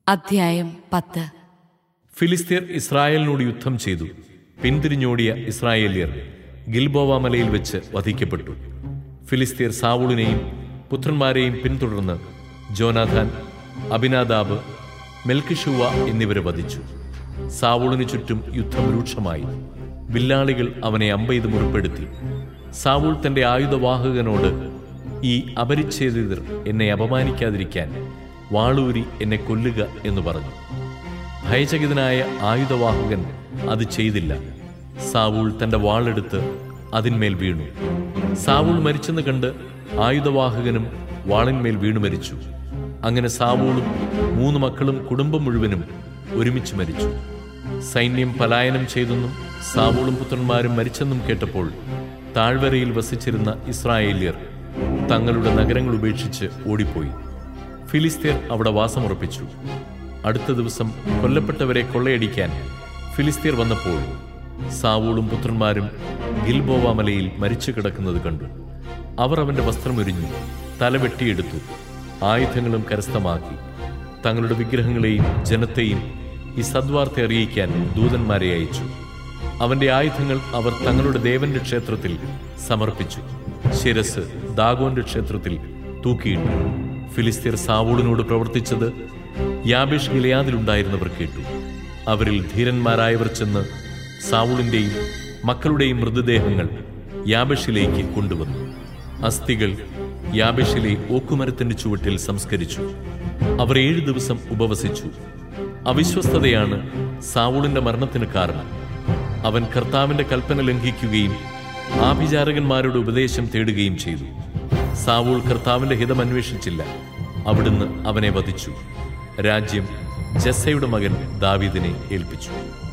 അധ്യായം 10. ഫിലിസ്ത്യർ ഇസ്രായേലിനോട് യുദ്ധം ചെയ്തു. പിന്തിരിഞ്ഞോടിയ ഇസ്രായേല്യർ ഗിൽബോവ മലയിൽ വെച്ച് വധിക്കപ്പെട്ടു. ഫിലിസ്ത്യർ സാവൂളിനെയും പുത്രന്മാരെയും പിന്തുടർന്ന് ജോനാഥാൻ, അബിനാദാബ്, മെൽക്കിഷൂവ എന്നിവരെ വധിച്ചു. സാവൂളിനു ചുറ്റും യുദ്ധം രൂക്ഷമായി. വില്ലാളികൾ അവനെ അമ്പെയ്ത് മുറിപ്പെടുത്തി. സാവൂൾ തന്റെ ആയുധവാഹകനോട്, ഈ അപരിച്ഛേദിതർ എന്നെ അപമാനിക്കാതിരിക്കാൻ വാളൂരി എന്നെ കൊല്ലുക എന്ന് പറഞ്ഞു. ഭയചകിതനായ ആയുധവാഹകൻ അത് ചെയ്തില്ല. സാവൂൾ തന്റെ വാളെടുത്ത് അതിന്മേൽ വീണു. സാവൂൾ മരിച്ചെന്ന് കണ്ട് ആയുധവാഹകനും വാളിന്മേൽ വീണു മരിച്ചു. അങ്ങനെ സാവൂളും 3 മക്കളും കുടുംബം മുഴുവനും ഒരുമിച്ച് മരിച്ചു. സൈന്യം പലായനം ചെയ്തെന്നും സാവൂളും പുത്രന്മാരും മരിച്ചെന്നും കേട്ടപ്പോൾ താഴ്വരയിൽ വസിച്ചിരുന്ന ഇസ്രായേല്യർ തങ്ങളുടെ നഗരങ്ങൾ ഉപേക്ഷിച്ച് ഓടിപ്പോയി. ഫിലിസ്ത്യർ അവിടെ വാസമുറപ്പിച്ചു. അടുത്ത ദിവസം കൊല്ലപ്പെട്ടവരെ കൊള്ളയടിക്കാൻ ഫിലിസ്ത്യർ വന്നപ്പോൾ സാവൂളും പുത്രന്മാരും ഗിൽബോവ മലയിൽ മരിച്ചു കിടക്കുന്നത് കണ്ടു. അവർ അവന്റെ വസ്ത്രമൊരിഞ്ഞു, തല വെട്ടിയെടുത്തു, ആയുധങ്ങളും കരസ്ഥമാക്കി. തങ്ങളുടെ വിഗ്രഹങ്ങളെയും ജനത്തെയും ഈ സദ്വാർത്ത അറിയിക്കാൻ ദൂതന്മാരെ അയച്ചു. അവന്റെ ആയുധങ്ങൾ അവർ തങ്ങളുടെ ദേവന്റെ ക്ഷേത്രത്തിൽ സമർപ്പിച്ചു. ശിരസ് ദാഗോന്റെ ക്ഷേത്രത്തിൽ തൂക്കിയിട്ടു. ഫിലിസ്ത്യർ സാവൂളിനോട് പ്രവർത്തിച്ചത് യാബേഷ് ഗിലെയാദിലുണ്ടായിരുന്നവർ കേട്ടു. അവരിൽ ധീരന്മാരായവർ ചെന്ന് സാവൂളിന്റെയും മക്കളുടെയും മൃതദേഹങ്ങൾ യാബേഷിലേക്ക് കൊണ്ടുവന്നു. അസ്ഥികൾ യാബേഷിലെ ഓക്കുമരത്തിന്റെ ചുവട്ടിൽ സംസ്കരിച്ചു. അവർ 7 ദിവസം ഉപവസിച്ചു. അവിശ്വസ്തതയാണ് സാവൂളിന്റെ മരണത്തിന് കാരണം. അവൻ കർത്താവിന്റെ കൽപ്പന ലംഘിക്കുകയും ആഭിചാരകന്മാരുടെ ഉപദേശം തേടുകയും ചെയ്തു. സാവൂൾ കർത്താവിന്റെ ഹിതം അന്വേഷിച്ചില്ല. അവിടുന്ന് അവനെ വധിച്ചു. രാജ്യം ജസ്സയുടെ മകൻ ദാവീദിനെ ഏൽപ്പിച്ചു.